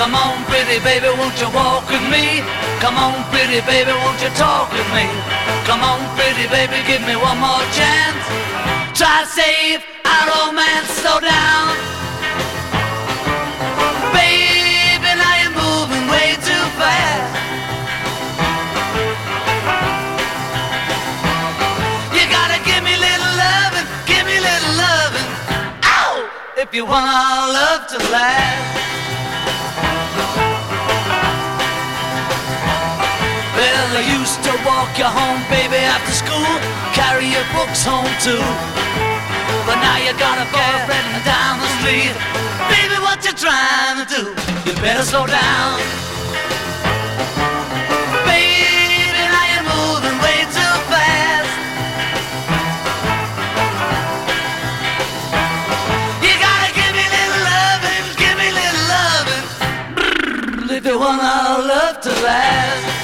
Come on, pretty baby, won't you walk with me? Come on, pretty baby, won't you talk with me? Come on, pretty baby, give me one more chance. Try to save our romance, slow down. Baby, now you're moving way too fast. You gotta give me little loving, give me little loving. Ow! If you want our love to last. Well, I used to walk you home, baby, after school, carry your books home too. But now you got a boyfriend down the street. Baby, what you trying to do? You better slow down. Baby, now you're moving way too fast. You gotta give me little loving, give me little loving. If you want our love to last.